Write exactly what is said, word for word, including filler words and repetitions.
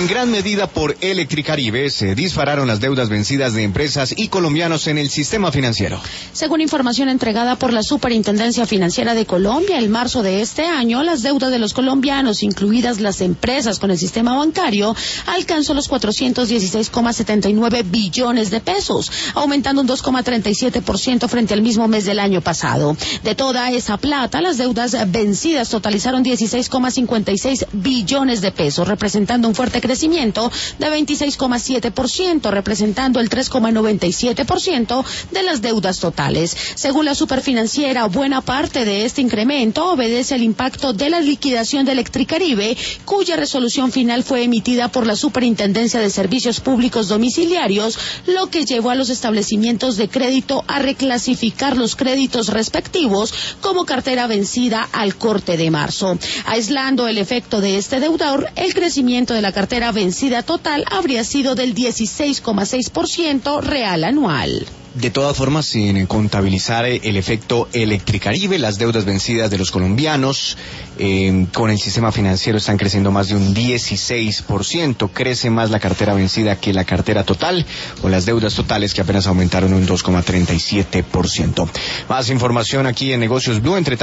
En gran medida por Electricaribe se dispararon las deudas vencidas de empresas y colombianos en el sistema financiero. Según información entregada por la Superintendencia Financiera de Colombia, en marzo de este año, las deudas de los colombianos, incluidas las empresas con el sistema bancario, alcanzó los cuatrocientos dieciséis coma setenta y nueve billones de pesos, aumentando un dos coma treinta y siete por ciento frente al mismo mes del año pasado. De toda esa plata, las deudas vencidas totalizaron dieciséis coma cincuenta y seis billones de pesos, representando un fuerte crecimiento de veintiséis coma siete por ciento, representando el tres coma noventa y siete por ciento de las deudas totales. Según la Superfinanciera, buena parte de este incremento obedece al impacto de la liquidación de Electricaribe, cuya resolución final fue emitida por la Superintendencia de Servicios Públicos Domiciliarios, lo que llevó a los establecimientos de crédito a reclasificar los créditos respectivos como cartera vencida al corte de marzo. Aislando el efecto de este deudor, el crecimiento de la cartera vencida total habría sido del dieciséis coma seis por ciento real anual. De todas formas, sin contabilizar el efecto Electricaribe, las deudas vencidas de los colombianos eh, con el sistema financiero están creciendo más de un dieciséis por ciento. Crece más la cartera vencida que la cartera total, o las deudas totales, que apenas aumentaron un dos coma treinta y siete por ciento. Más información aquí en Negocios Blue. Entre